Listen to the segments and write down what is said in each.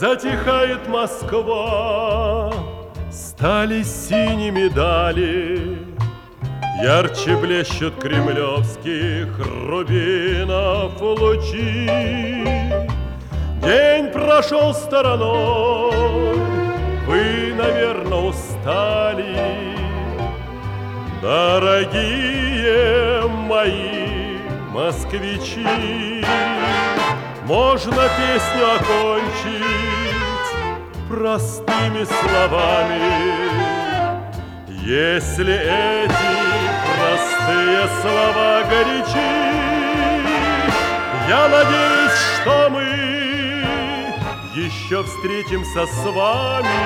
Затихает Москва, стали синими дали, ярче блещут кремлевских рубинов лучи. День прошел стороной, вы, наверное, устали, дорогие мои москвичи. Можно песню окончить простыми словами, если эти простые слова горячи. Я надеюсь, что мы еще встретимся с вами,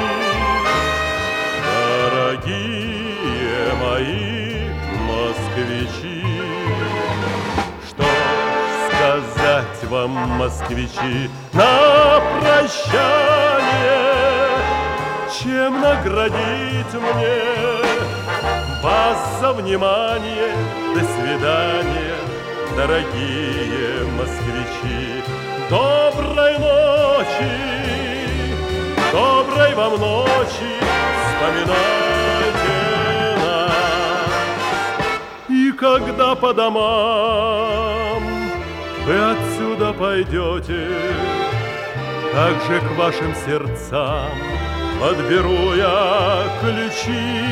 дорогие мои москвичи. Что сказать вам, москвичи, на прощание, чем наградить мне вас за внимание? До свидания, дорогие москвичи. Доброй ночи, доброй вам ночи, вспоминайте нас. И когда по домам вы отсюда пойдете, также к вашим сердцам подберу я ключи,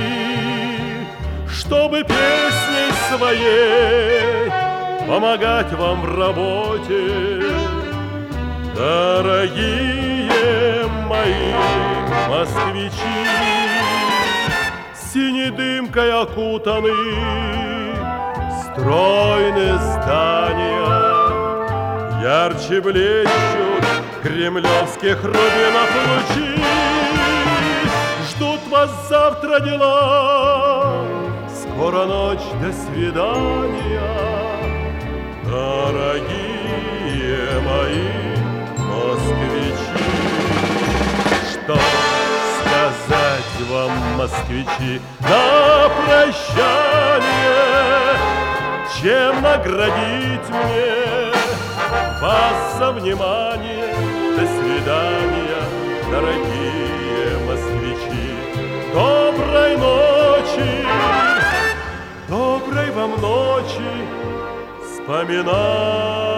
чтобы песней своей помогать вам в работе. Дорогие мои москвичи, синей дымкой окутаны стройные здания, ярче блещут кремлевских рубинов лучи. Ждут вас завтра дела, скоро ночь, до свидания, дорогие мои москвичи. Что сказать вам, москвичи, на прощание, чем наградить мне вас за внимание? До свидания, дорогие москвичи. Доброй ночи, доброй вам ночи, вспоминай.